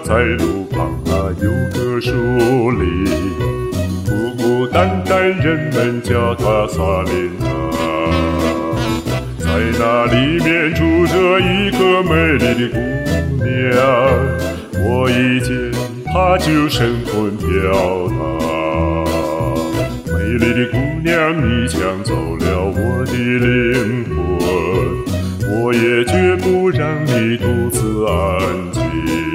在路旁有个树林，孤孤单单人们叫它萨琳娜。在那里面住着一个美丽的姑娘，我一见她就神魂飘荡。美丽的姑娘，你抢走了我的灵魂，我也绝不让你独自安静。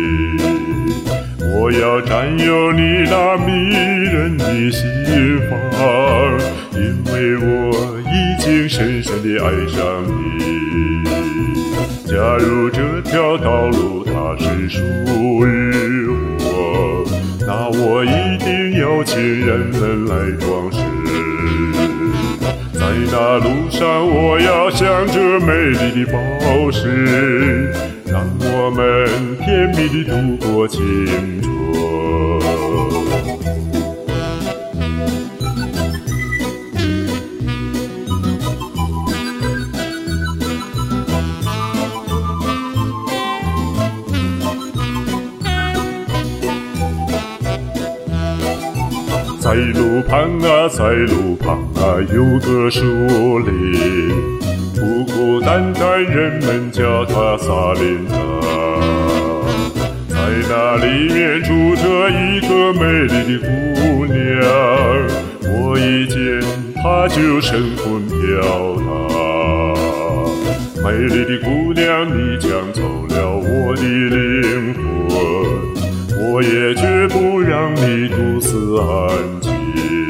我要占有你那迷人的心房，因为我已经深深地爱上你。假如这条道路它是属于我，那我一定要请人们来装饰。在那路上我要镶着美丽的宝石，让我们甜蜜地度过青春。在路旁在路旁有个树林，孤孤单单人们叫它萨琳娜。在那里面住着一个美丽的姑娘，我一见她就神魂飘荡。美丽的姑娘，你抢走了我的灵魂，我也绝不让你独自安静。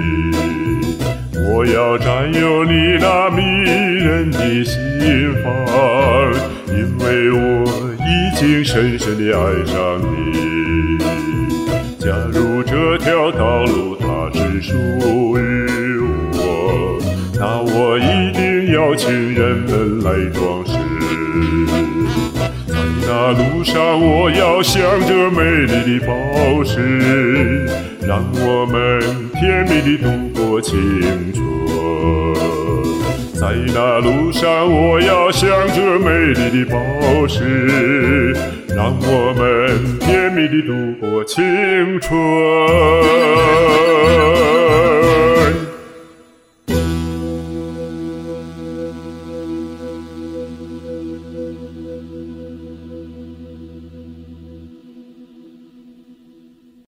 我要占有你那迷人的心房，因为我已经深深地爱上你。假如这条道路它是属于我，那我一定要请人们来装饰。在那路上我要镶着美丽的宝石，让我们甜蜜地度过青春。在那路上我要镶着美丽的宝石，让我们甜蜜地度过青春。